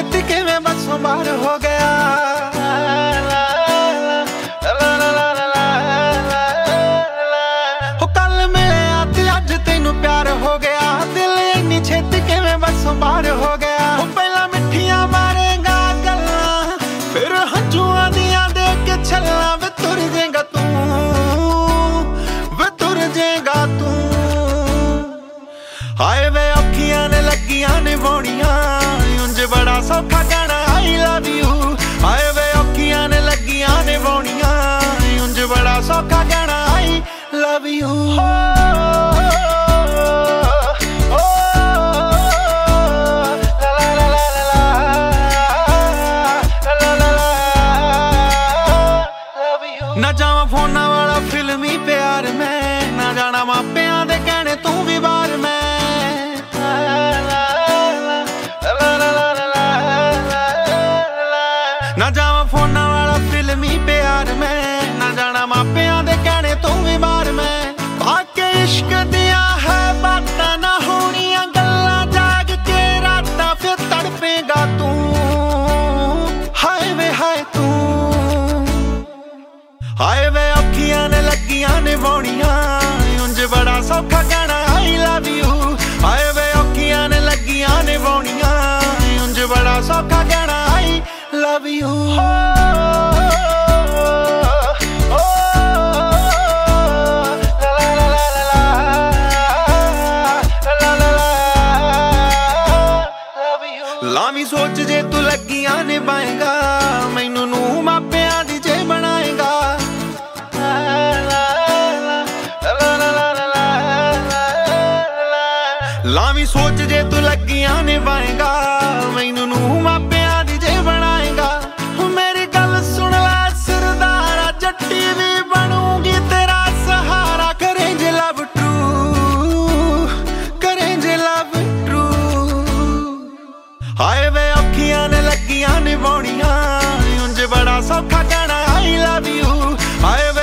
ਛੇਤੀ ਕਿਵੇਂ ਬਸੋਂ ਬਾਹਰ ਹੋ ਗਿਆ। ਹੋ ਕੱਲ ਮਿਲਿਆ ਤੇ ਅੱਜ ਤੈਨੂੰ ਪਿਆਰ ਹੋ ਗਿਆ। ਦਿਲ ਇੰਨੀ ਛੇਤੀ ਕਿਵੇਂ ਬਸੋਂ ਬਾਹਰ ਹੋ ਗਿਆ। ਹੋ ਪਹਿਲਾਂ ਮਿੱਠੀਆਂ ਮਾਰੇਗਾ ਗੱਲਾਂ, ਫਿਰ ਹੰਝੂਆਂ ਦੀਆਂ ਦੇ ਕੇ ਛੱਲਾਂ। ਵੇ ਤੁਰ ਜੇਗਾ ਤੂੰ, ਵੇ ਤੁਰ ਜੇਗਾ ਤੂੰ। ਹਾਏ ਵੇ ਅੱਖੀਆਂ ਨੇ ਲੱਗੀਆਂ ਨਿਭਾਉਣੀਆਂ, ਉਂਝ ਬੜਾ ਸੌਖਾ ਕਹਿਣਾ I love you। ਹਾਏ ਵੇ ਅੱਖੀਆਂ ਨੇ ਲੱਗੀਆਂ ਨਿਭਾਉਣੀਆਂ, ਉਂਝ ਬੜਾ ਸੌਖਾ ਕਹਿਣਾ I love you। ਨਾ ਜਾਵਾਂ ਫੋਨਾਂ ਵਾਲਾ ਫਿਲਮੀ ਪਿਆਰ ਮੈਂ, ਨਾ ਜਾਣਾ ਮਾਪਿਆਂ ਦੇ ਕਹਿਣੇ ਤੂੰ ਵੀ ਬਾਹਰ ਮੈਂ। ਨਾ ਜਾਵਾਂ ਫੋਨਾਂ ਵਾਲਾ ਫਿਲਮੀ ਪਿਆਰ ਮੈਂ, ਨਾ ਜਾਣਾ ਮਾਪਿਆਂ ਦੇ ਕਹਿਣੇ ਤੂੰ ਵੀ ਬਾਹਰ ਮੈਂ। ਬਾਕੀ ਇਸ਼ਕ ਦੀਆਂ ਹੈ ਬਾਤਾਂ ਨਾ ਹੋਣੀਆਂ ਗੱਲਾਂ, ਜਾਗ ਕੇ ਰਾਤਾਂ ਫਿਰ ਤੜਪੇਗਾ ਤੂੰ। ਹਾਏ ਵੇ ਹਾਏ ਤੂੰ, ਹਾਏ ਵੇ ਅੱਖੀਆਂ ਨੇ ਲੱਗੀਆਂ ਨਿਭਾਉਣੀਆਂ, ਉਂਝ ਬੜਾ ਸੌਖਾ ਕਹਿਣਾ I love you। ਹਾਏ ਵੇ ਅੱਖੀਆਂ ਨੇ ਲੱਗੀਆਂ ਨਿਭਾਉਣੀਆਂ, ਉਂਝ ਬੜਾ ਸੌਖਾ ਕਹਿਣਾ I love you। ਲਾਵੀਂ ਸੋਚ ਜੇ ਤੂੰ ਲੱਗੀਆਂ ਨਿਭਾਏਗਾ, ਮੈਨੂੰ ਨੂੰ ਮਾਪਿਆਂ ਦੀ ਜੇ ਬਣਾਏਗਾ। ਲਾਵੀਂ ਸੋਚ ਜੇ ਤੂੰ ਲੱਗੀਆਂ ਨਿਭਾਏਗਾ, ਮੈਨੂੰ ਨੂੰ ਮਾਪਿਆਂ ਦੀ ਜੇ ਬਣਾਏਗਾ। ਮੇਰੀ ਗੱਲ ਸੁਣ ਲੈ ਸਰਦਾਰਾ, ਜੱਟੀ ਵੀ ਬਣੂਗੀ ਤੇਰਾ ਸਹਾਰਾ। ਕਰੇ ਜੇ ਲਵ ਟਰੂ, ਕਰੇ ਜੇ ਲਵ ਟਰੂ। ਹਾਏ ਵੇ ਅੱਖੀਆਂ ਨੇ ਲੱਗੀਆਂ ਨਿਭਾਉਣੀਆਂ, ਉਂਝ ਬੜਾ ਸੌਖਾ ਕਹਿਣਾ I love you। ਹਾਏ ਵੇ